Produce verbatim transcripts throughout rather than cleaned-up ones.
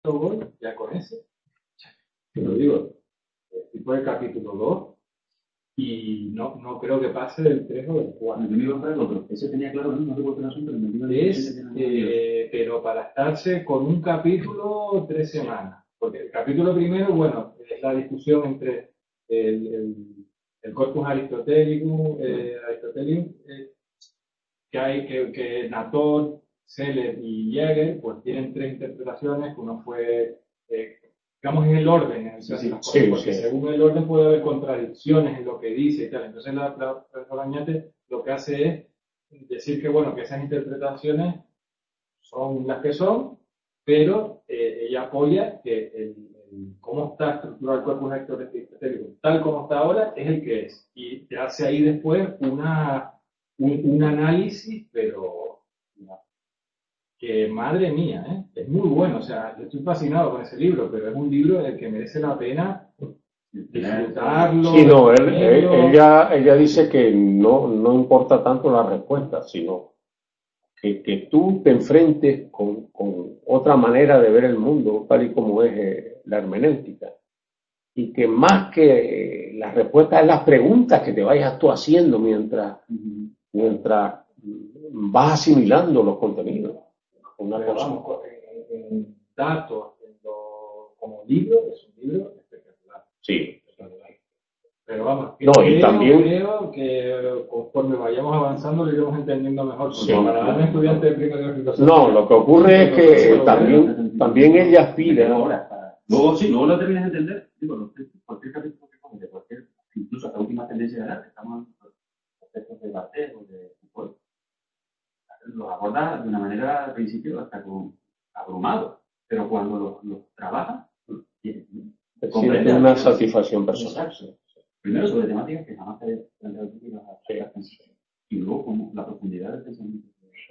esto voy, ya con ese, te lo digo, tipo de capítulo dos, y no, no creo que pase del tres o del cuatro. Yo me iba para el otro, ese tenía claro, no sé por qué razón, pero me iba a Es, eh, pero para estarse con un capítulo, tres semanas. Porque el capítulo primero, bueno, es la discusión entre el, el, el corpus aristotelicum, eh, Aristotelium, eh, que hay que, que Nator, Seller y Jäger, pues tienen tres interpretaciones. Uno fue, eh, digamos, en el orden, en el sí, sí, sí, porque sí. según el orden puede haber contradicciones en lo que dice y tal. Entonces la, la profesora Añate lo que hace es decir que, bueno, que esas interpretaciones son las que son, pero eh, ella apoya que el, el, cómo está estructurado el cuerpo aristotélico, tal como está ahora, es el que es. Y te hace ahí después una, un, un análisis, pero que madre mía, ¿eh? Es muy bueno. O sea, yo estoy fascinado con ese libro, pero es un libro del que merece la pena disfrutarlo. Sí, no, él, él, ella, ella dice que no, no importa tanto la respuesta, sino que, que tú te enfrentes con, con otra manera de ver el mundo, tal y como es eh, la hermenéutica. Y que más que eh, las respuestas es las preguntas que te vayas tú haciendo mientras, mientras vas asimilando los contenidos. Una Pero cosa. vamos, en, en datos, en lo, como libro, es un libro espectacular. Sí. Pero vamos, no, creo, y también, creo que conforme vayamos avanzando lo iremos entendiendo mejor. Sí. Para darme estudiante de primero de filosofía. No, lo que ocurre es que eh, también, también ella aspira. Luego, sí, luego lo terminas de entender. Digo, cualquier capítulo que coges de cualquier, incluso hasta última tendencia de arte, estamos en los textos de Barthes o de Foucault, los abordas de una manera al principio hasta como abrumado, pero cuando los lo trabajas, siente una satisfacción personal. Primero sobre temáticas que jamás te planteado y las has y luego como la profundidad del pensamiento.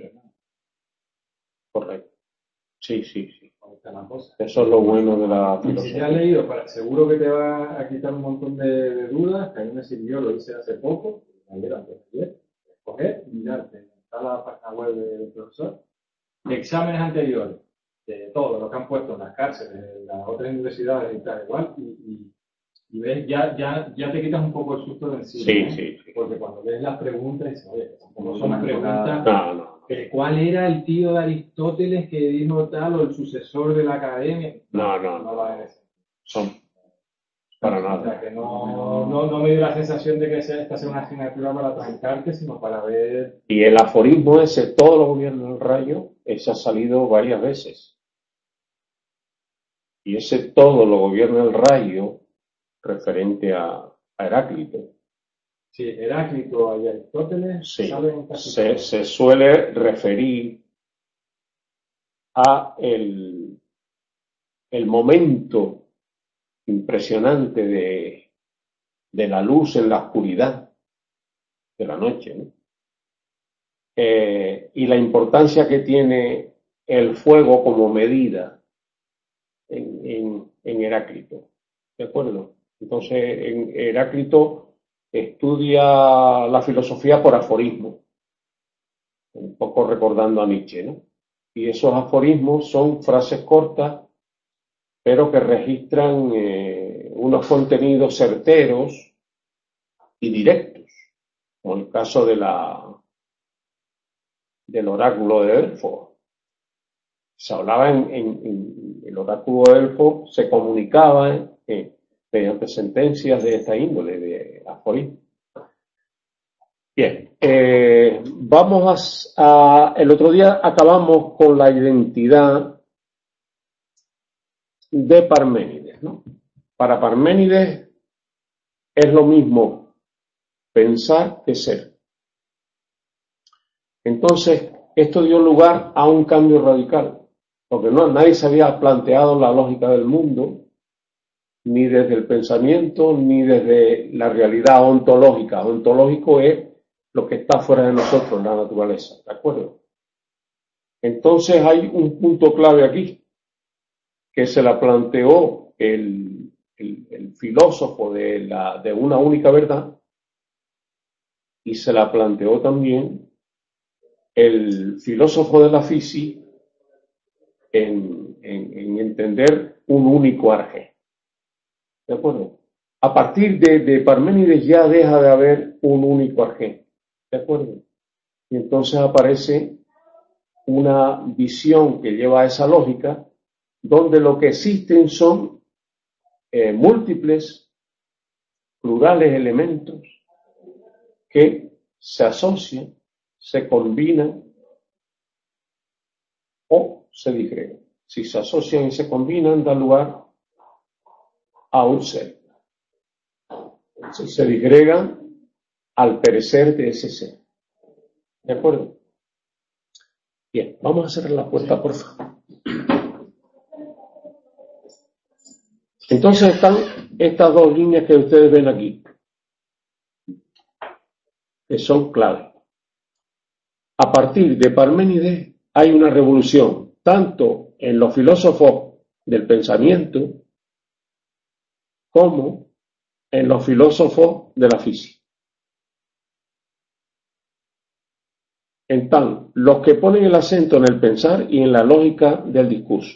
Correcto. Sí, sí, sí. Eso es lo bueno de la filosofía. Si ya has leído, para, seguro que te va a quitar un montón de, de dudas, que a mí me sirvió, lo hice hace poco, ayer, antes de ayer, escoger, mirarte, está la página web del profesor, de exámenes anteriores, de todo lo que han puesto en las cárceles, en las otras universidades y tal, igual, y, y, y ves, ya, ya, ya te quitas un poco el susto de encima, sí, ¿eh? sí, sí. Porque cuando ves las preguntas, dices, oye, como son preguntas, no, no. ¿cuál era el tío de Aristóteles que dijo tal o el sucesor de la academia? No, no, no. va a ser. Son para nada. O sea, que no, no, no me dio la sensación de que sea, esta sea una asignatura para trancarte, sino para ver. Y el aforismo ese, todos los gobiernos del rayo, ese ha salido varias veces. Y ese todo lo gobierna el rayo, referente a, a Heráclito. Sí, Heráclito y Aristóteles sí, saben casi se, se suele referir a el, el momento impresionante de, de la luz en la oscuridad de la noche, ¿no? Eh, y la importancia que tiene el fuego como medida en, en, en Heráclito, ¿de acuerdo? Entonces, en Heráclito estudia la filosofía por aforismo, un poco recordando a Nietzsche, ¿no? Y esos aforismos son frases cortas, pero que registran eh, unos contenidos certeros y directos, como el caso de la, del oráculo de Delfos. Se hablaba en, en, en el oráculo de Delfos, se comunicaba eh, mediante sentencias de esta índole, de aforismo. Bien, eh, vamos a, a, el otro día acabamos con la identidad de Parménides, ¿no? Para Parménides es lo mismo pensar que ser. Entonces, esto dio lugar a un cambio radical, porque no, nadie se había planteado la lógica del mundo, ni desde el pensamiento, ni desde la realidad ontológica. Ontológico es lo que está fuera de nosotros, la naturaleza, ¿de acuerdo? Entonces hay un punto clave aquí, que se la planteó el, el, el filósofo de, la, de una única verdad, y se la planteó también el filósofo de la física en, en, en entender un único arjé. ¿De acuerdo? A partir de, de Parménides ya deja de haber un único arjé. ¿De acuerdo? Y entonces aparece una visión que lleva a esa lógica, donde lo que existen son eh, múltiples, plurales elementos que se asocian, se combinan o se disgregan. Si se asocian y se combinan, da lugar a un ser. Si se disgregan, al perecer de ese ser. ¿De acuerdo? Bien, vamos a cerrar la puerta, por favor. Entonces están estas dos líneas que ustedes ven aquí, que son clave. A partir de Parménides hay una revolución, tanto en los filósofos del pensamiento como en los filósofos de la física. Están los que ponen el acento en el pensar y en la lógica del discurso.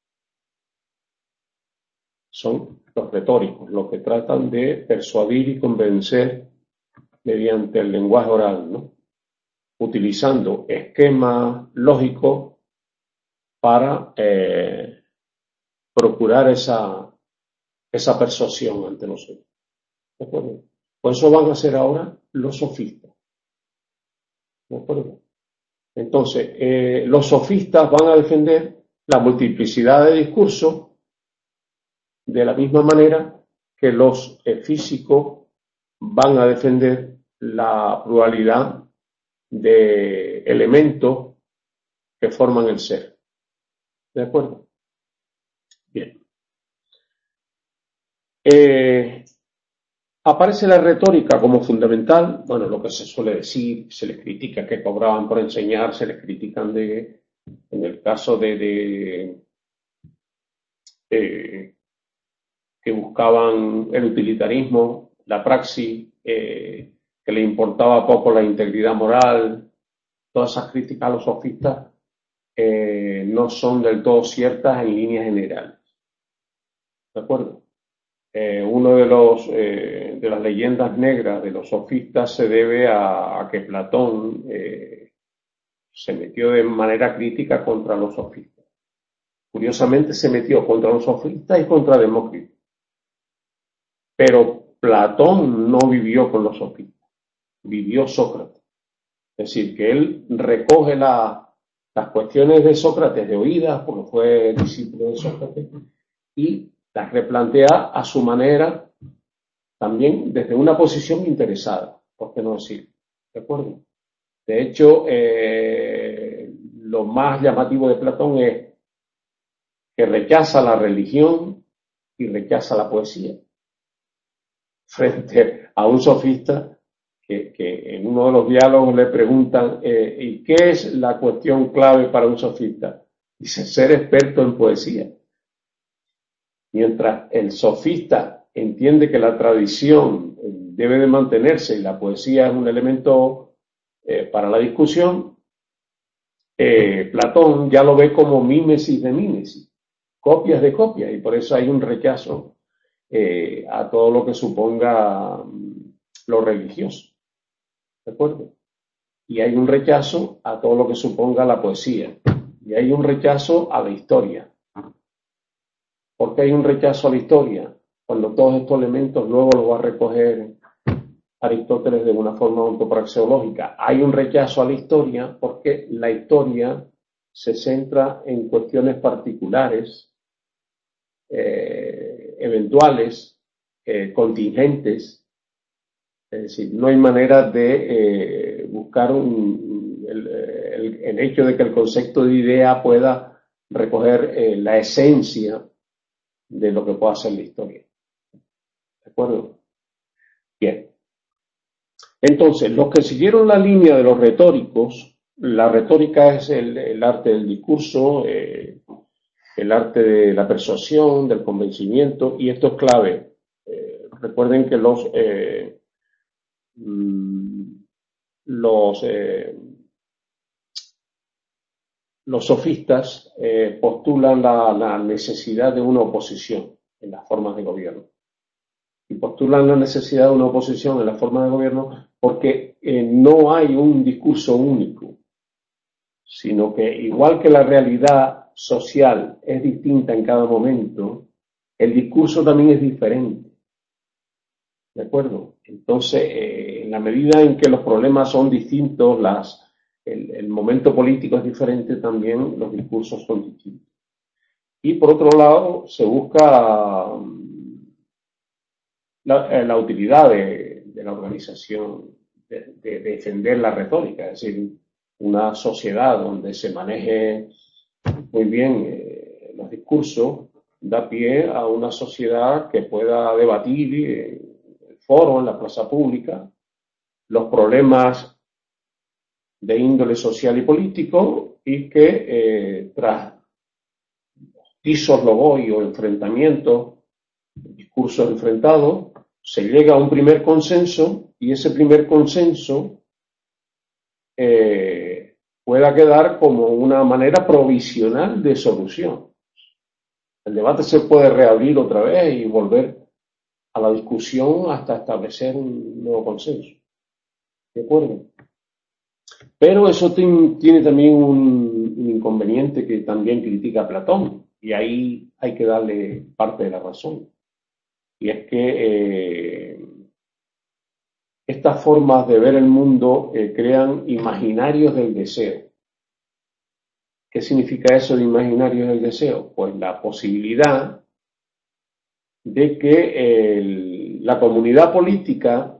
Son los retóricos, los que tratan de persuadir y convencer mediante el lenguaje oral, ¿no? Utilizando esquemas lógicos para eh, procurar esa, esa persuasión ante nosotros. ¿De acuerdo? Por eso van a ser ahora los sofistas. ¿De acuerdo? Entonces, eh, los sofistas van a defender la multiplicidad de discursos de la misma manera que los eh, físicos van a defender la pluralidad de elementos que forman el ser. ¿De acuerdo? Bien. Eh, aparece la retórica como fundamental. Bueno, lo que se suele decir, se les critica que cobraban por enseñar, se les critican de, en el caso de, de eh, que buscaban el utilitarismo, la praxis, eh, que le importaba poco la integridad moral. Todas esas críticas a los sofistas eh, no son del todo ciertas en líneas generales. ¿De acuerdo? Eh, uno de los eh, de las leyendas negras de los sofistas se debe a, a que Platón eh, se metió de manera crítica contra los sofistas. Curiosamente se metió contra los sofistas y contra Demócrito. Pero Platón no vivió con los sofistas, vivió Sócrates. Es decir, que él recoge la, las cuestiones de Sócrates de oídas, porque fue discípulo de Sócrates, y las replantea a su manera, también desde una posición interesada, ¿por qué no decir? ¿De acuerdo? De hecho, eh, lo más llamativo de Platón es que rechaza la religión y rechaza la poesía, frente a un sofista que, que en uno de los diálogos le preguntan eh, ¿y qué es la cuestión clave para un sofista? Dice, ser experto en poesía. Mientras el sofista entiende que la tradición debe de mantenerse y la poesía es un elemento eh, para la discusión, eh, Platón ya lo ve como mímesis de mímesis, copias de copias, y por eso hay un rechazo eh, a todo lo que suponga um, lo religioso. ¿De acuerdo? Y hay un rechazo a todo lo que suponga la poesía. Y hay un rechazo a la historia. ¿Por qué hay un rechazo a la historia? Cuando todos estos elementos luego los va a recoger Aristóteles de una forma ontopraxeológica. Hay un rechazo a la historia porque la historia se centra en cuestiones particulares, eh, eventuales, eh, contingentes. Es decir, no hay manera de eh, buscar un, el, el, el hecho de que el concepto de idea pueda recoger eh, la esencia de lo que pueda ser la historia. ¿De acuerdo? Bien. Entonces, los que siguieron la línea de los retóricos, la retórica es el, el arte del discurso, eh, el arte de la persuasión, del convencimiento, y esto es clave. Eh, recuerden que los eh, los eh, los sofistas eh, postulan la, la necesidad de una oposición en las formas de gobierno. Y postulan la necesidad de una oposición en las formas de gobierno porque eh, no hay un discurso único, sino que igual que la realidad social es distinta en cada momento, el discurso también es diferente. ¿De acuerdo? Entonces, eh, en la medida en que los problemas son distintos, las, el, el momento político es diferente, también los discursos son distintos. Y por otro lado, se busca um, la, la utilidad de, de la organización, de, de, de defender la retórica, es decir, una sociedad donde se maneje muy bien eh, los discursos, da pie a una sociedad que pueda debatir en el foro, en la plaza pública, los problemas de índole social y político, y que eh, tras tisos logoi o enfrentamientos, discursos enfrentados, se llega a un primer consenso, y ese primer consenso eh, pueda quedar como una manera provisional de solución. El debate se puede reabrir otra vez y volver a la discusión hasta establecer un nuevo consenso. ¿De acuerdo? Pero eso tiene también un, un inconveniente que también critica Platón, y ahí hay que darle parte de la razón. Y es que eh, estas formas de ver el mundo eh, crean imaginarios del deseo. ¿Qué significa eso de imaginarios del deseo? Pues la posibilidad de que el, la comunidad política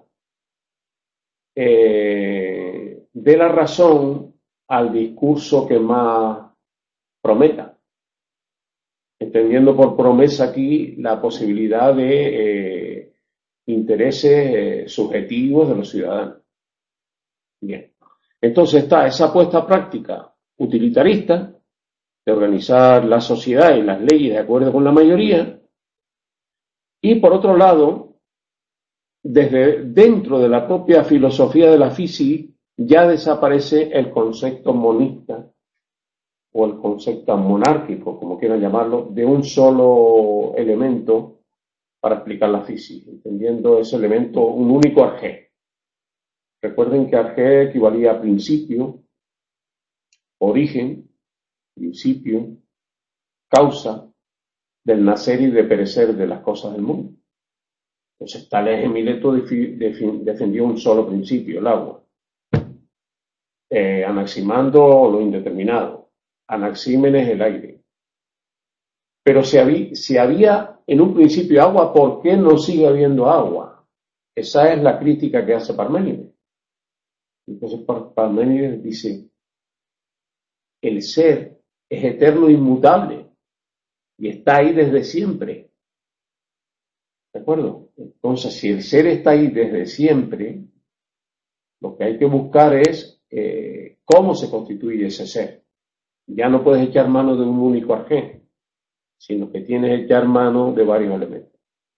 eh, dé la razón al discurso que más prometa, entendiendo por promesa aquí la posibilidad de eh, intereses eh, subjetivos de los ciudadanos. Bien, entonces está esa apuesta práctica utilitarista de organizar la sociedad y las leyes de acuerdo con la mayoría, y por otro lado, desde dentro de la propia filosofía de la física ya desaparece el concepto monista o el concepto monárquico, como quieran llamarlo, de un solo elemento para explicar la física, entendiendo ese elemento un único arjé. Recuerden que arjé equivalía a principio, origen, principio, causa del nacer y de perecer de las cosas del mundo. Entonces Tales de Mileto defendió un solo principio, el agua. Eh, Anaximandro lo indeterminado, Anaxímenes el aire. Pero si había, si había en un principio agua, ¿por qué no sigue habiendo agua? Esa es la crítica que hace Parménides. Entonces Parménides dice, el ser es eterno e inmutable y está ahí desde siempre. ¿De acuerdo? Entonces, si el ser está ahí desde siempre, lo que hay que buscar es eh, cómo se constituye ese ser. Ya no puedes echar mano de un único arjé, sino que tienes que echar mano de varios elementos.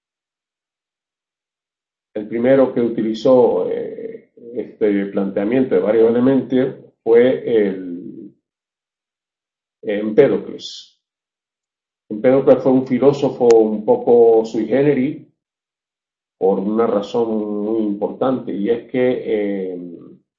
El primero que utilizó eh, este planteamiento de varios elementos fue el Empédocles. Empédocles fue un filósofo un poco sui generis por una razón muy importante, y es que eh,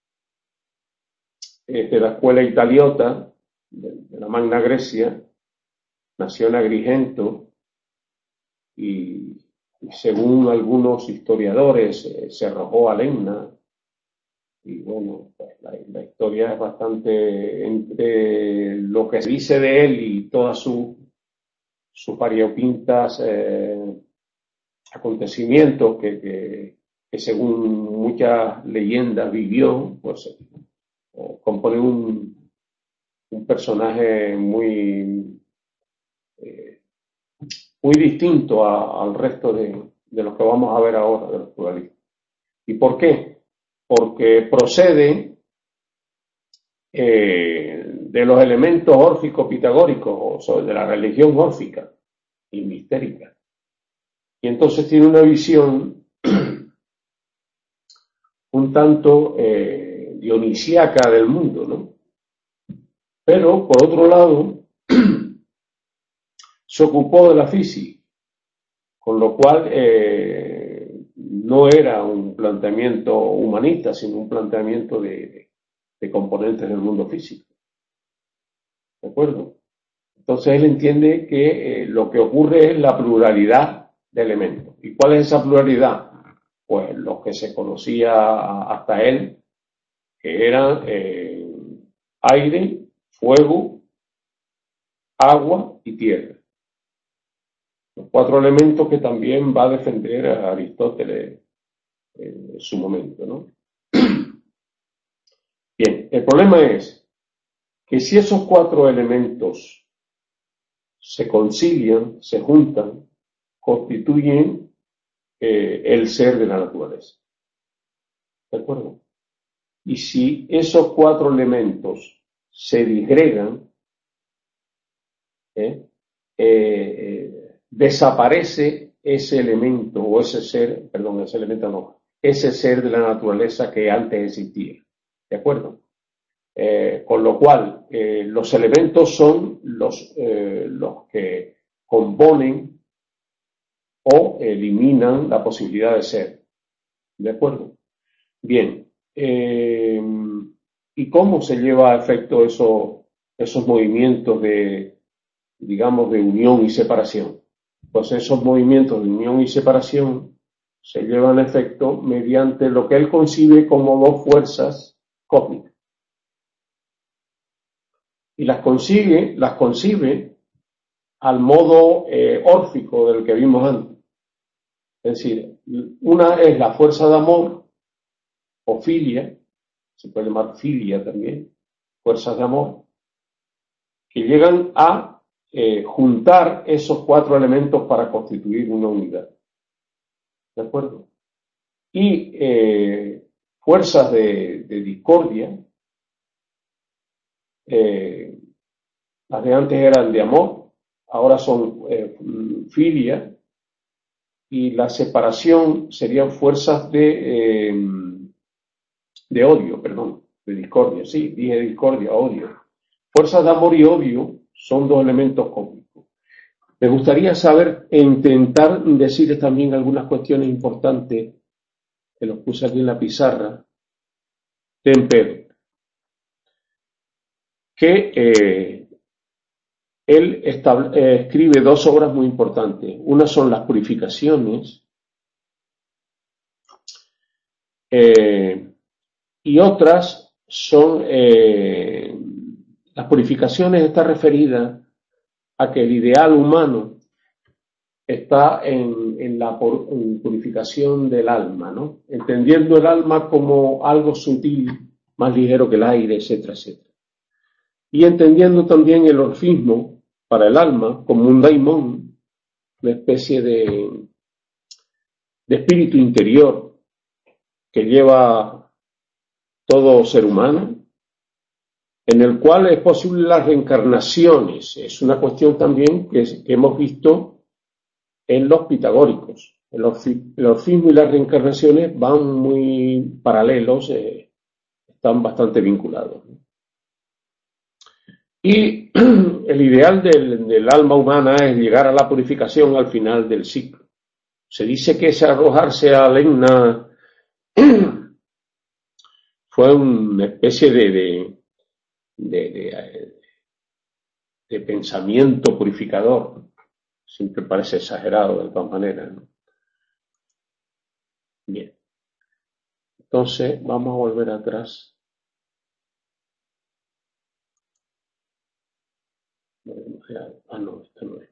es de la escuela italiota, de, de la Magna Grecia, nació en Agrigento y, y según algunos historiadores eh, se arrojó a Lenna, y bueno, pues la, la historia es bastante entre lo que se dice de él y todas sus sus variopintas eh, acontecimientos que, que, que según muchas leyendas vivió, pues eh, compone un, un personaje muy eh, muy distinto a, al resto de, de los que vamos a ver ahora, de los pluralistas. ¿Y por qué? Porque procede eh, de los elementos órfico-pitagóricos, o de la religión órfica y mistérica. Y entonces tiene una visión un tanto eh, dionisíaca del mundo, ¿no? Pero, por otro lado, se ocupó de la física, con lo cual eh, no era un planteamiento humanista, sino un planteamiento de, de componentes del mundo físico. ¿De acuerdo? Entonces él entiende que eh, lo que ocurre es la pluralidad de elementos. ¿Y cuál es esa pluralidad? Pues los que se conocía hasta él, que eran eh, aire, fuego, agua y tierra. Los cuatro elementos que también va a defender a Aristóteles en su momento, ¿no? Bien, el problema es que si esos cuatro elementos se concilian, se juntan, constituyen eh, el ser de la naturaleza. ¿De acuerdo? Y si esos cuatro elementos se disgregan, ¿eh? Eh, eh, desaparece ese elemento o ese ser, perdón, ese elemento no, ese ser de la naturaleza que antes existía. ¿De acuerdo? Eh, con lo cual, eh, los elementos son los, eh, los que componen o eliminan la posibilidad de ser. ¿De acuerdo? Bien. Eh, ¿Y cómo se lleva a efecto eso, esos movimientos de, digamos, de unión y separación? Pues esos movimientos de unión y separación se llevan a efecto mediante lo que él concibe como dos fuerzas cósmicas. Y las consigue, las concibe al modo eh, órfico del que vimos antes. Es decir, una es la fuerza de amor, o filia, se puede llamar filia también, fuerzas de amor, que llegan a eh, juntar esos cuatro elementos para constituir una unidad. ¿De acuerdo? Y eh, fuerzas de, de discordia, eh, las de antes eran de amor, ahora son eh, filia, y la separación serían fuerzas de, eh, de odio, perdón, de discordia, sí, dije discordia, odio. Fuerzas de amor y odio son dos elementos cósmicos. Me gustaría saber e intentar decir también algunas cuestiones importantes que los puse aquí en la pizarra de Empero, que eh, él estable, eh, escribe dos obras muy importantes. Una son las purificaciones eh, y otras son eh, las purificaciones está referida a que el ideal humano está en, en la en purificación del alma, ¿no? Entendiendo el alma como algo sutil, más ligero que el aire, etcétera, etcétera. Y entendiendo también el orfismo para el alma como un daimón, una especie de, de espíritu interior que lleva todo ser humano, en el cual es posible las reencarnaciones. Es una cuestión también que, que hemos visto en los pitagóricos. El, orfi, el orfismo y las reencarnaciones van muy paralelos, eh, están bastante vinculados. Y el ideal del, del alma humana es llegar a la purificación al final del ciclo. Se dice que ese arrojarse a Lenna fue una especie de, de, de, de, de pensamiento purificador. Siempre parece exagerado de todas maneras, ¿no? Bien. Entonces, vamos a volver atrás. Ah, no, esta no es.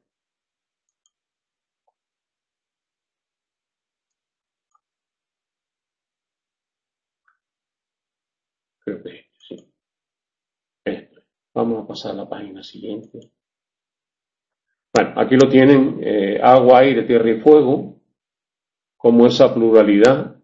Creo que sí. Esto. Vamos a pasar a la página siguiente. Bueno, aquí lo tienen, eh, agua, aire, tierra y fuego, como esa pluralidad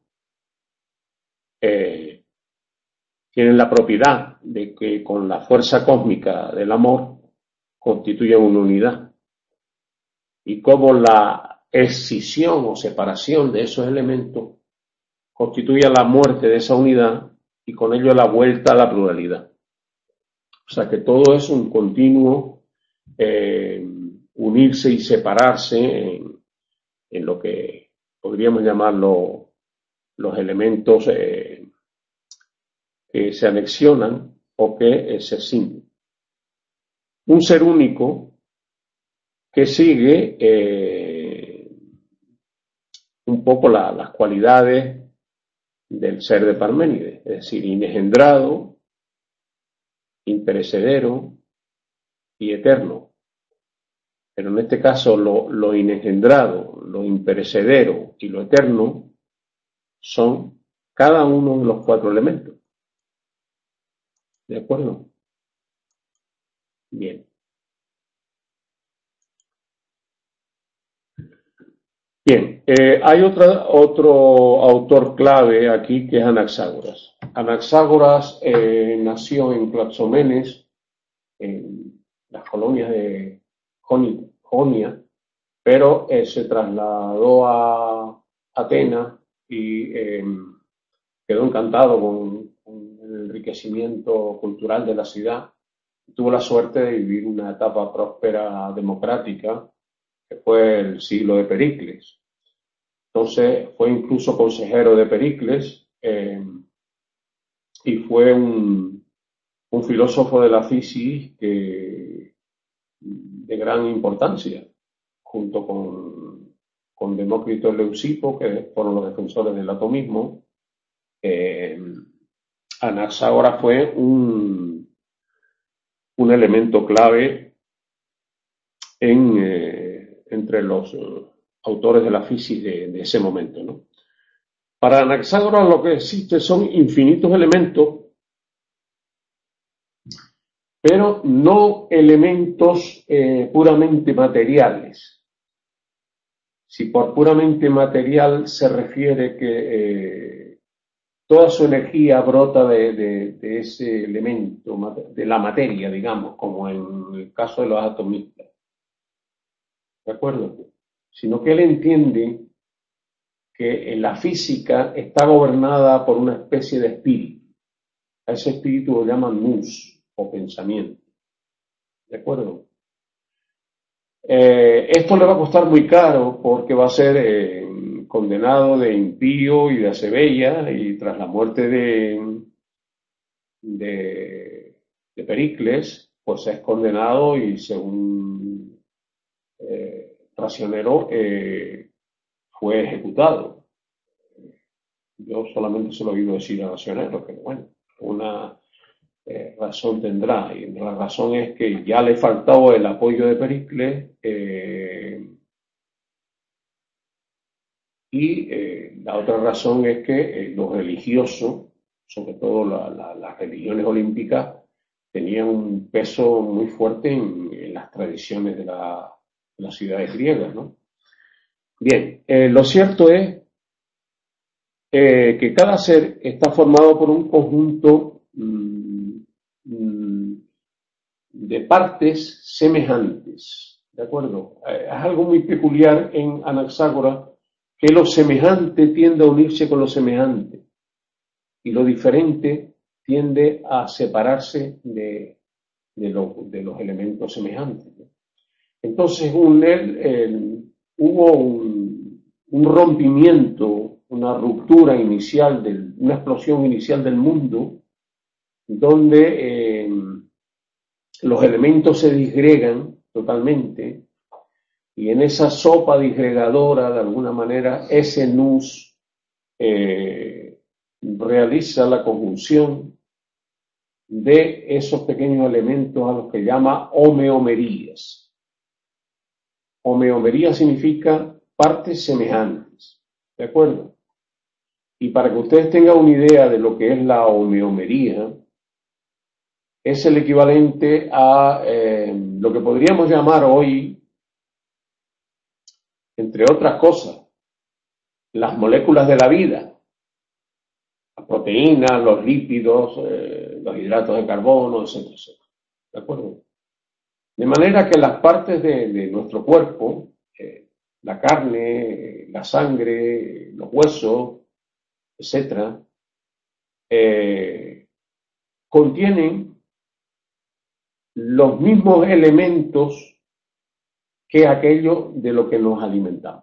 eh, tienen la propiedad de que con la fuerza cósmica del amor constituyen una unidad. Y como la escisión o separación de esos elementos constituye la muerte de esa unidad y con ello la vuelta a la pluralidad. O sea que todo es un continuo eh, unirse y separarse en, en lo que podríamos llamarlo los elementos eh, que se anexionan o que eh, se cinden. Un ser único que sigue eh, un poco la, las cualidades del ser de Parménides, es decir, inengendrado, imperecedero y eterno. Pero en este caso lo, lo inengendrado, lo imperecedero y lo eterno son cada uno de los cuatro elementos. ¿De acuerdo? Bien. Bien, eh, hay otra, otro autor clave aquí que es Anaxágoras. Anaxágoras eh, nació en Claxomenes, en las colonias de Jonia, pero eh, se trasladó a Atenas y eh, quedó encantado con, con el enriquecimiento cultural de la ciudad. Tuvo la suerte de vivir una etapa próspera democrática, que fue el siglo de Pericles. Entonces fue incluso consejero de Pericles eh, y fue un, un filósofo de la fisis que, de gran importancia, junto con, con Demócrito y Leucipo, que fueron los defensores del atomismo. Eh, Anaxágoras fue un, un elemento clave en, eh, entre los eh, autores de la fisis de, de ese momento, ¿no? Para Anaxágoras lo que existe son infinitos elementos, pero no elementos eh, puramente materiales. Si por puramente material se refiere que eh, toda su energía brota de, de, de ese elemento, de la materia, digamos, como en el caso de los atomistas. ¿De acuerdo? Sino que él entiende que la física está gobernada por una especie de espíritu. A ese espíritu lo llaman nous, o pensamiento. ¿De acuerdo? Eh, esto le va a costar muy caro porque va a ser eh, condenado de impío y de acebella, y tras la muerte de, de, de Pericles, pues es condenado y según eh, Racionero eh, fue ejecutado. Yo solamente se lo he oído decir a Racionero, pero bueno, una eh, razón tendrá, y la razón es que ya le faltaba el apoyo de Pericles eh, y eh, la otra razón es que eh, los religiosos, sobre todo la, la, las religiones olímpicas, tenían un peso muy fuerte en, en las tradiciones de, la, de las ciudades griegas, ¿no? Bien, eh, lo cierto es eh, que cada ser está formado por un conjunto mmm, mmm, de partes semejantes, ¿de acuerdo? Eh, es algo muy peculiar en Anaxágoras, que lo semejante tiende a unirse con lo semejante y lo diferente tiende a separarse de, de, lo, de los elementos semejantes, ¿no? Entonces un, el, el, hubo un, un rompimiento, una ruptura inicial, del, una explosión inicial del mundo, donde eh, los elementos se disgregan totalmente, y en esa sopa disgregadora, de alguna manera, ese nous eh, realiza la conjunción de esos pequeños elementos a los que llama homeomerías. Homeomería significa partes semejantes, ¿de acuerdo? Y para que ustedes tengan una idea de lo que es la homeomería, es el equivalente a eh, lo que podríamos llamar hoy, entre otras cosas, las moléculas de la vida, las proteínas, los lípidos, eh, los hidratos de carbono, etcétera, etcétera. ¿De acuerdo? De manera que las partes de, de nuestro cuerpo, eh, la carne, la sangre, los huesos, etcétera, eh, contienen los mismos elementos que aquello de lo que nos alimentamos.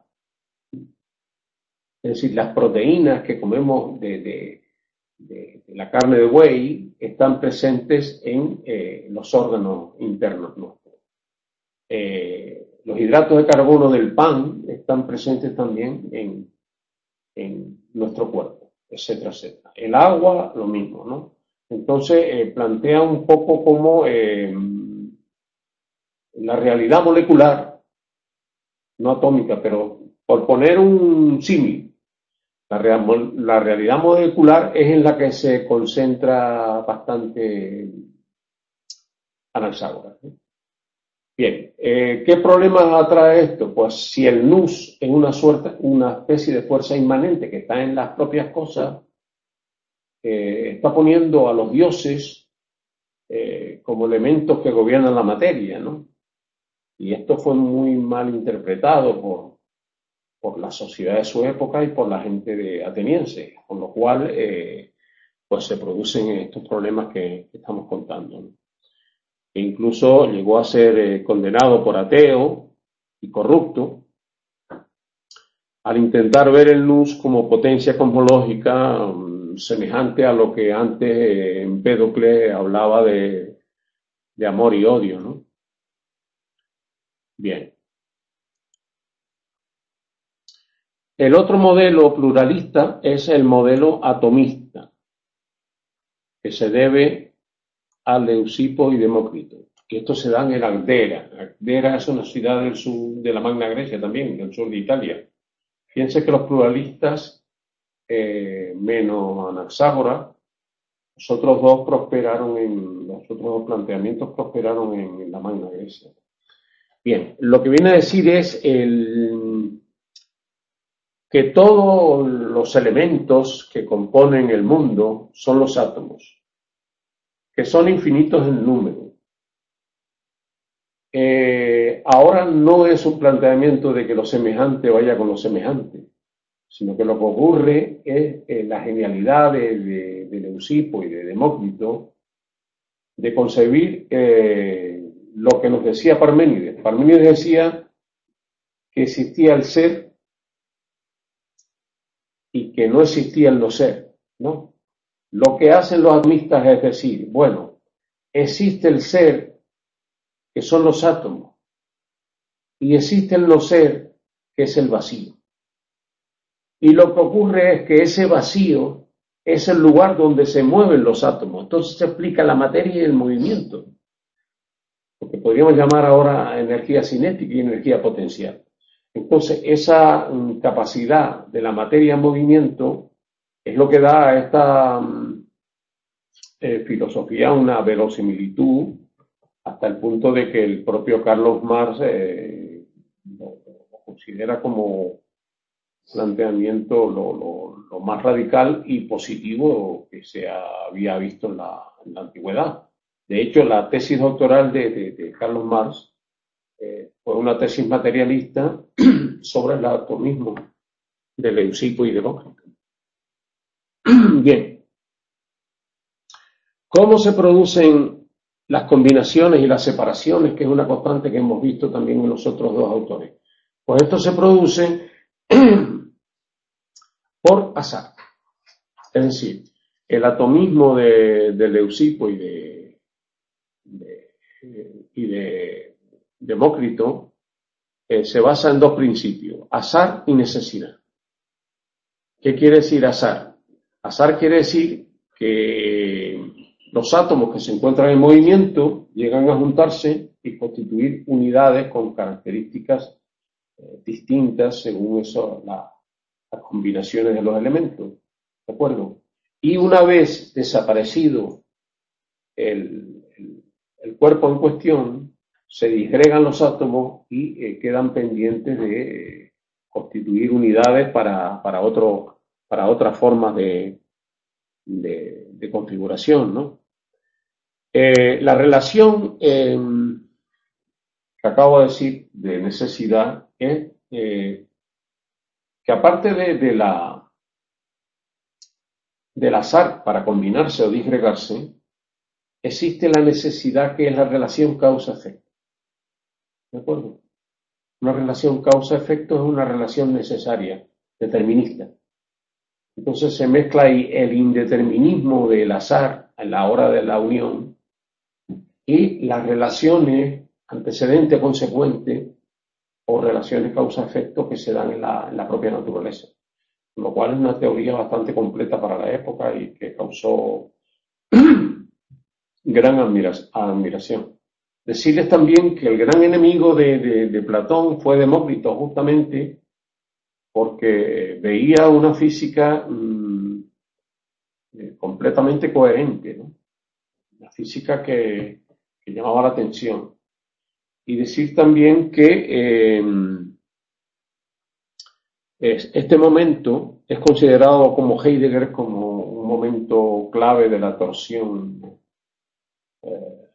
Es decir, las proteínas que comemos de, de, de, de la carne de buey están presentes en eh, los órganos internos nuestros. Eh, los hidratos de carbono del pan están presentes también en, en nuestro cuerpo, etcétera, etcétera. El agua, lo mismo, ¿no? Entonces, eh, plantea un poco como eh, la realidad molecular, no atómica, pero por poner un símil, la, real, la realidad molecular es en la que se concentra bastante Anaxágoras, ¿no? Bien, eh, ¿qué problemas atrae esto? Pues si el nous es una, suerte, una especie de fuerza inmanente que está en las propias cosas, eh, está poniendo a los dioses eh, como elementos que gobiernan la materia, ¿no? Y esto fue muy mal interpretado por, por la sociedad de su época y por la gente de ateniense, con lo cual eh, pues se producen estos problemas que, que estamos contando, ¿no? E incluso llegó a ser eh, condenado por ateo y corrupto al intentar ver el nous como potencia cosmológica um, semejante a lo que antes eh, Empédocle hablaba de, de amor y odio, ¿no? Bien. El otro modelo pluralista es el modelo atomista, que se debe a Leucipo y Demócrito. Y esto se da en el Agdera. Agdera es una ciudad del sur de la Magna Grecia también, del sur de Italia. Fíjense que los pluralistas, eh, menos Anaxágoras, los otros dos prosperaron en, los otros dos planteamientos prosperaron en, en la Magna Grecia. Bien, lo que viene a decir es el, que todos los elementos que componen el mundo son los átomos, que son infinitos en número. Eh, ahora no es un planteamiento de que lo semejante vaya con lo semejante, sino que lo que ocurre es eh, la genialidad de, de, de Leucipo y de Demócrito de concebir eh, lo que nos decía Parménides. Parménides decía que existía el ser y que no existía el no ser, ¿no? Lo que hacen los atomistas es decir, bueno, existe el ser, que son los átomos, y existe el no ser, que es el vacío. Y lo que ocurre es que ese vacío es el lugar donde se mueven los átomos. Entonces se explica la materia y el movimiento, lo que podríamos llamar ahora energía cinética y energía potencial. Entonces esa um, capacidad de la materia en movimiento es lo que da a esta um, eh, filosofía una verosimilitud hasta el punto de que el propio Carlos Marx eh, lo, lo considera como planteamiento lo, lo, lo más radical y positivo que se había visto en la, en la antigüedad. De hecho, la tesis doctoral de, de, de Carlos Marx eh, fue una tesis materialista sobre el atomismo de Leucipo y Demócrito. Bien. ¿Cómo se producen las combinaciones y las separaciones, que es una constante que hemos visto también en los otros dos autores? Pues esto se produce por azar. Es decir, el atomismo de, de Leucipo y de, de, y de Demócrito eh, se basa en dos principios, azar y necesidad. ¿Qué quiere decir azar? Azar quiere decir que los átomos que se encuentran en movimiento llegan a juntarse y constituir unidades con características eh, distintas según eso, la, las combinaciones de los elementos. ¿De acuerdo? Y una vez desaparecido el, el, el cuerpo en cuestión, se disgregan los átomos y eh, quedan pendientes de eh, constituir unidades para, para, otro, para otras formas de, de, de configuración, ¿no? Eh, la relación eh, que acabo de decir de necesidad es eh, que aparte de, de la del azar para combinarse o disgregarse, existe la necesidad que es la relación causa-efecto. ¿De acuerdo? Una relación causa-efecto es una relación necesaria, determinista. Entonces se mezcla ahí el indeterminismo del azar a la hora de la unión y las relaciones antecedente-consecuente o relaciones causa-efecto que se dan en la, en la propia naturaleza. Lo cual es una teoría bastante completa para la época y que causó gran admira admiración. Decirles también que el gran enemigo de, de, de Platón fue Demócrito, justamente porque veía una física mmm, eh, completamente coherente, ¿no? Una física que, que llamaba la atención. Y decir también que eh, este momento es considerado como Heidegger como un momento clave de la torsión eh,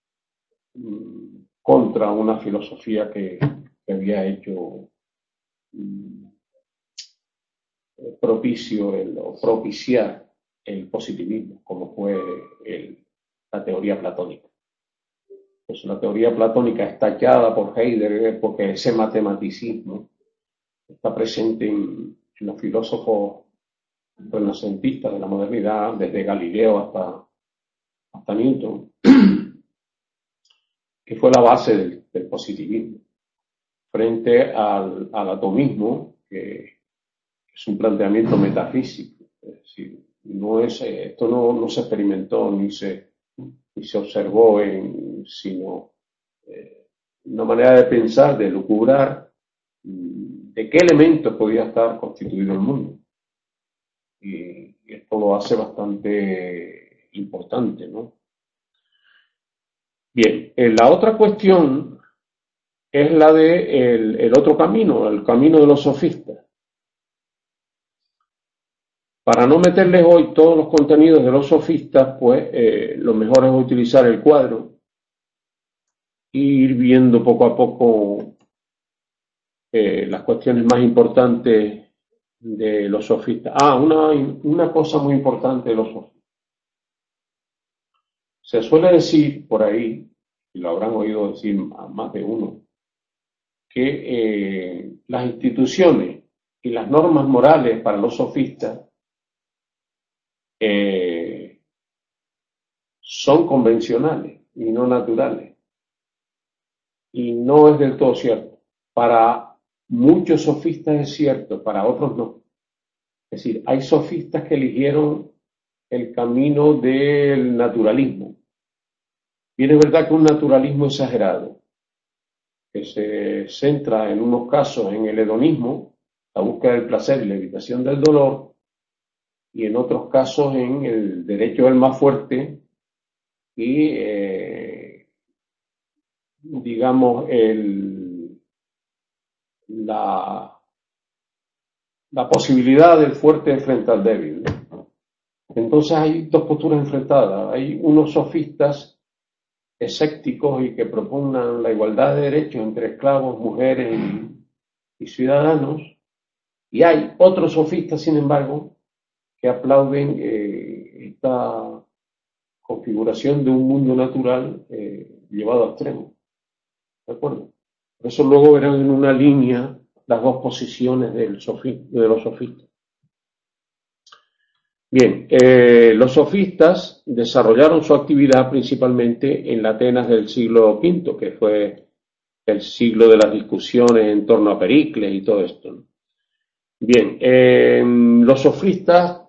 contra una filosofía que, que había hecho mm, propicio el, o propiciar el positivismo, como fue el, la teoría platónica. Pues la teoría platónica es tachada por Heidegger porque ese matematicismo está presente en, en los filósofos renacentistas de la modernidad, desde Galileo hasta, hasta Newton, que fue la base del, del positivismo, frente al, al atomismo, que es un planteamiento metafísico. Es decir, no es, esto no, no se experimentó ni se, ni se observó, en, sino eh, una manera de pensar, de lucubrar de qué elementos podía estar constituido el mundo. Y, y esto lo hace bastante importante, ¿no? Bien, eh, la otra cuestión es la de el, el otro camino, el camino de los sofistas. Para no meterles hoy todos los contenidos de los sofistas, pues eh, lo mejor es utilizar el cuadro e ir viendo poco a poco eh, las cuestiones más importantes de los sofistas. Ah, una, una cosa muy importante de los sofistas. Se suele decir por ahí, y lo habrán oído decir a más de uno, que eh, las instituciones y las normas morales para los sofistas eh, son convencionales y no naturales. Y no es del todo cierto. Para muchos sofistas es cierto, para otros no. Es decir, hay sofistas que eligieron el camino del naturalismo. Bien, es verdad que un naturalismo exagerado, que se centra en unos casos en el hedonismo, la búsqueda del placer y la evitación del dolor, y en otros casos en el derecho del más fuerte y, eh, digamos, el, la, la posibilidad del fuerte frente al débil, ¿no? Entonces hay dos posturas enfrentadas. Hay unos sofistas escépticos y que propugnan la igualdad de derechos entre esclavos, mujeres y, y ciudadanos, y hay otros sofistas, sin embargo, que aplauden eh, esta configuración de un mundo natural eh, llevado a extremo. ¿De acuerdo? Por eso luego verán en una línea las dos posiciones del sofi de los sofistas. Bien, eh, los sofistas desarrollaron su actividad principalmente en la Atenas del siglo quinto, que fue el siglo de las discusiones en torno a Pericles y todo esto, ¿no? Bien, eh, los sofistas,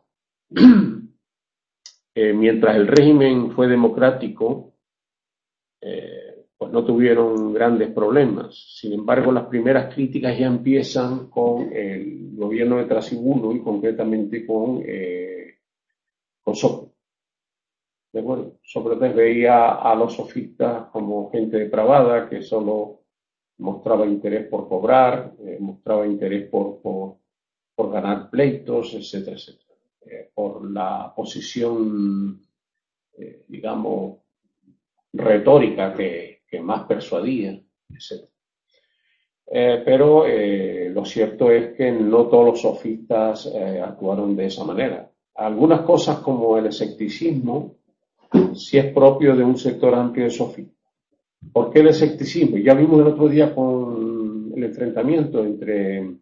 eh, mientras el régimen fue democrático, eh, pues no tuvieron grandes problemas. Sin embargo, las primeras críticas ya empiezan con el gobierno de Trasibulo y concretamente con... Eh, con Sócrates. ¿De acuerdo? Sócrates veía a los sofistas como gente depravada que solo mostraba interés por cobrar, eh, mostraba interés por, por, por ganar pleitos, etcétera, etcétera. Eh, por la posición, eh, digamos, retórica que, que más persuadía, etcétera. Eh, pero eh, lo cierto es que no todos los sofistas eh, actuaron de esa manera. Algunas cosas como el escepticismo si es propio de un sector amplio de sofistas. ¿Por qué el escepticismo? Ya vimos el otro día con el enfrentamiento entre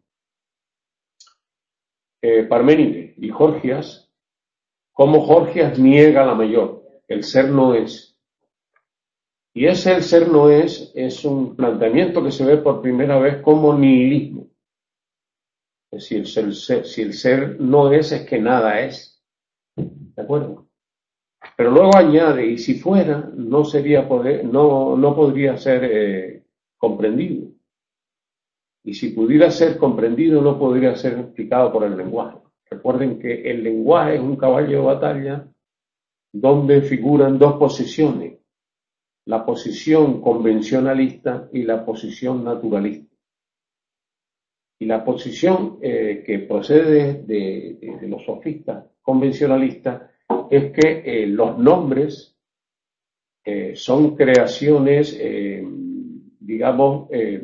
eh, Parménides y Gorgias, cómo Gorgias niega la mayor, el ser no es. Y ese el ser no es es un planteamiento que se ve por primera vez como nihilismo. Es decir, si el ser, si el ser no es, es que nada es. ¿De acuerdo? Pero luego añade, y si fuera, no sería poder, no, no podría ser eh, comprendido. Y si pudiera ser comprendido, no podría ser explicado por el lenguaje. Recuerden que el lenguaje es un caballo de batalla donde figuran dos posiciones, la posición convencionalista y la posición naturalista. Y la posición eh, que procede de, de, de los sofistas convencionalistas es que eh, los nombres eh, son creaciones, eh, digamos, eh,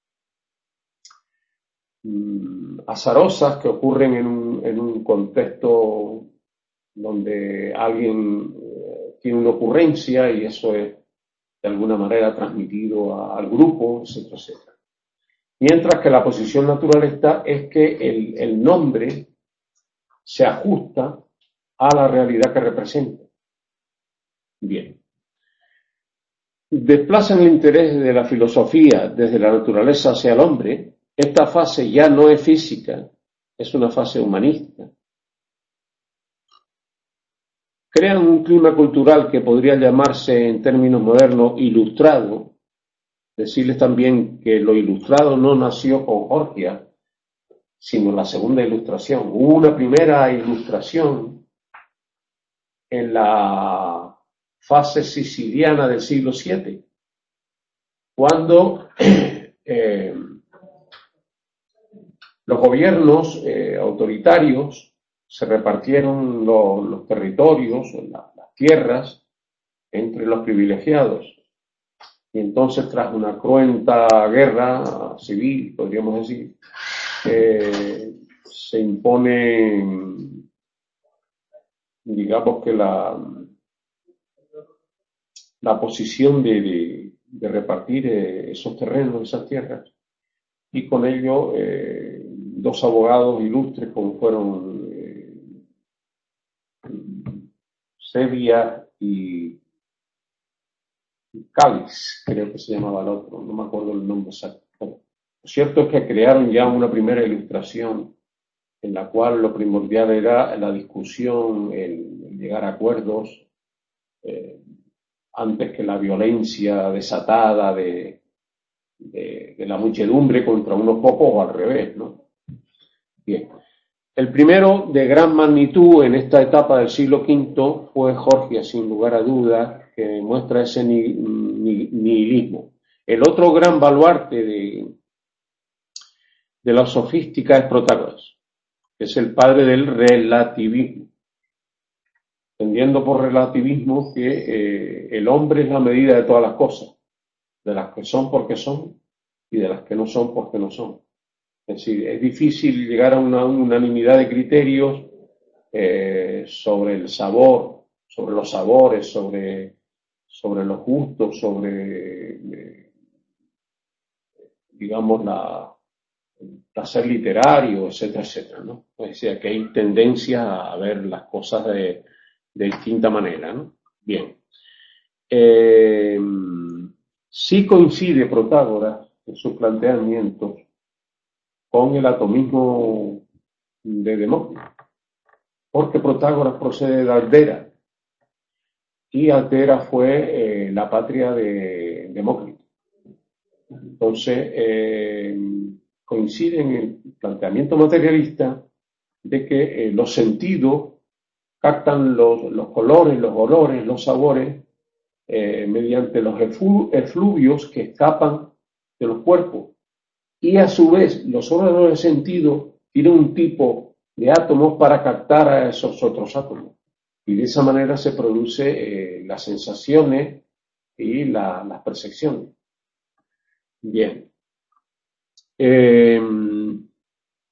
azarosas que ocurren en un, en un contexto donde alguien eh, tiene una ocurrencia y eso es de alguna manera transmitido a, al grupo, etcétera, etcétera. Mientras que la posición naturalista es que el, el nombre se ajusta a la realidad que representa. Bien. Desplazan el interés de la filosofía desde la naturaleza hacia el hombre. Esta fase ya no es física, es una fase humanista. Crean un clima cultural que podría llamarse en términos modernos ilustrado. Decirles también que lo ilustrado no nació con Gorgias, sino la segunda ilustración. Hubo una primera ilustración en la fase siciliana del siglo siete, cuando eh, los gobiernos eh, autoritarios se repartieron lo, los territorios, la, las tierras, entre los privilegiados. Y entonces, tras una cruenta guerra civil, podríamos decir, eh, se impone, digamos que la, la posición de, de, de repartir eh, esos terrenos, esas tierras, y con ello eh, dos abogados ilustres como fueron eh, Sevilla y Cáliz, creo que se llamaba el otro, no me acuerdo el nombre exacto. Bueno, lo cierto es que crearon ya una primera ilustración en la cual lo primordial era la discusión, el, el llegar a acuerdos, eh, antes que la violencia desatada de, de, de la muchedumbre contra unos pocos o al revés, ¿no? Bien. El primero de gran magnitud en esta etapa del siglo quinto fue Gorgias, sin lugar a dudas, que muestra ese ni, ni, nihilismo. El otro gran baluarte de, de la sofística es Protágoras, que es el padre del relativismo, entendiendo por relativismo que eh, el hombre es la medida de todas las cosas, de las que son porque son y de las que no son porque no son. Es decir, es difícil llegar a una unanimidad de criterios eh, sobre el sabor, sobre los sabores, sobre, sobre los gustos, sobre, eh, digamos, la, el placer literario, etcétera, etcétera, ¿no? Es decir, que hay tendencia a ver las cosas de, de distinta manera, ¿no? Bien. Eh, sí coincide Protágoras en sus planteamientos con el atomismo de Demócrito, porque Protágoras procede de Aldera, y Aldera fue eh, la patria de Demócrito. Entonces, eh, coincide en el planteamiento materialista de que eh, los sentidos captan los, los colores, los olores, los sabores, eh, mediante los efluvios que escapan de los cuerpos. Y a su vez, los órganos de sentido tienen un tipo de átomos para captar a esos otros átomos. Y de esa manera se produce eh, las sensaciones y la, las percepciones. Bien. Eh,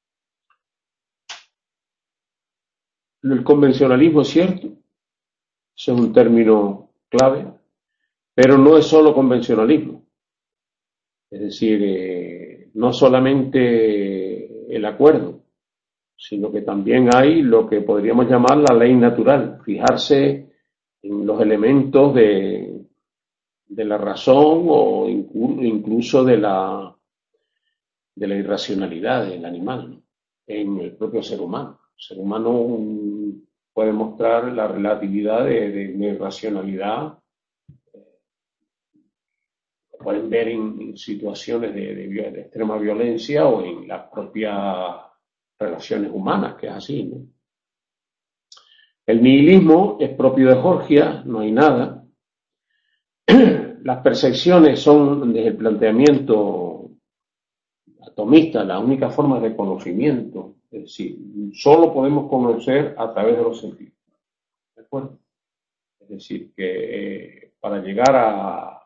el convencionalismo es cierto. Ese es un término clave, pero no es solo convencionalismo. Es decir, eh, no solamente el acuerdo, sino que también hay lo que podríamos llamar la ley natural, fijarse en los elementos de, de la razón o inclu- incluso de la, de la irracionalidad del animal, ¿no? En el propio ser humano. El ser humano um, puede mostrar la relatividad de, de una irracionalidad. Lo pueden ver en, en situaciones de, de, de extrema violencia o en las propias relaciones humanas, que es así, ¿no? El nihilismo es propio de Borgia, no hay nada. Las percepciones son, desde el planteamiento atomista, la única forma de conocimiento. Es decir, solo podemos conocer a través de los sentidos. ¿De acuerdo? Es decir, que eh, para llegar a,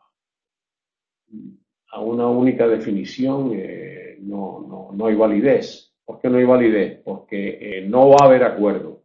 a una única definición eh, no, no, no hay validez. ¿Por qué no hay validez? Porque eh, no va a haber acuerdo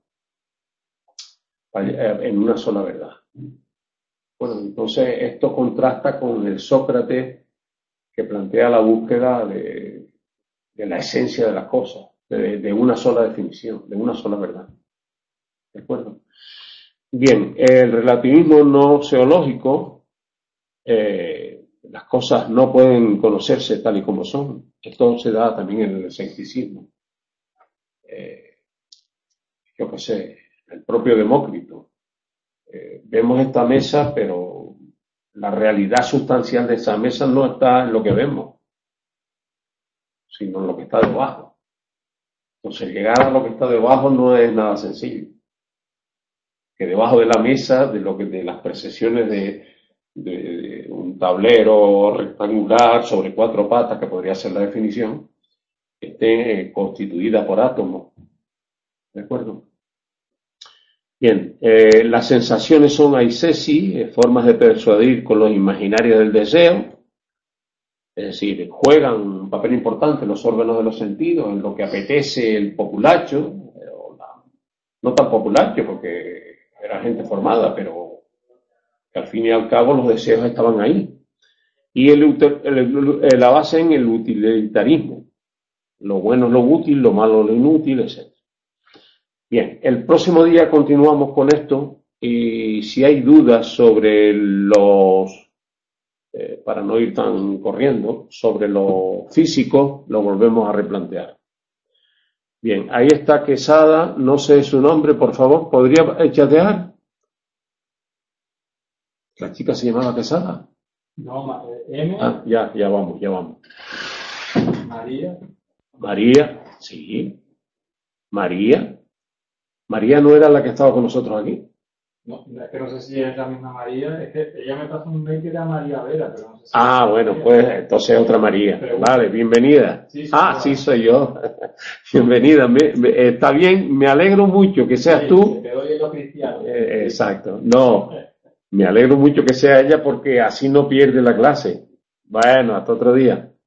en una sola verdad. Bueno, entonces esto contrasta con el Sócrates que plantea la búsqueda de, de la esencia de las cosas, de, de una sola definición, de una sola verdad. ¿De acuerdo? Bien, el relativismo no seológico, eh, las cosas no pueden conocerse tal y como son. Esto se da también en el escepticismo. Eh, yo qué sé, el propio Demócrito. Eh, vemos esta mesa, pero la realidad sustancial de esa mesa no está en lo que vemos, sino en lo que está debajo. Entonces, llegar a lo que está debajo no es nada sencillo. Que debajo de la mesa, de lo que de las percepciones de, de, de un tablero rectangular sobre cuatro patas, que podría ser la definición, esté eh, constituida por átomos. ¿De acuerdo? Bien, eh, las sensaciones son aisesi, eh, formas de persuadir con los imaginarios del deseo, es decir, juegan un papel importante los órganos de los sentidos, en lo que apetece el populacho, eh, o la, no tan populacho porque era gente formada, pero que al fin y al cabo los deseos estaban ahí. Y el, el, el, la base en el utilitarismo, lo bueno es lo útil, lo malo es lo inútil, etcétera. Bien, el próximo día continuamos con esto y si hay dudas sobre los, eh, para no ir tan corriendo, sobre lo físico, lo volvemos a replantear. Bien, ahí está Quesada, no sé su nombre, por favor, ¿podría chatear? ¿La chica se llamaba Quesada? No, M. Ah, ya, ya vamos, ya vamos. María. María, sí. María. María no era la que estaba con nosotros aquí. No, es que no sé si es la misma María, es que ella me pasó un mail que era María Vera, pero no sé si Ah, es bueno, María. pues entonces otra María. Pregunta. Vale, bienvenida. Sí, sí, ah, claro. sí, soy yo. Bienvenida. Me, me, está bien, me alegro mucho que seas Sí, tú. te doy los cristianos. Eh, exacto. No, me alegro mucho que sea ella porque así no pierde la clase. Bueno, hasta otro día.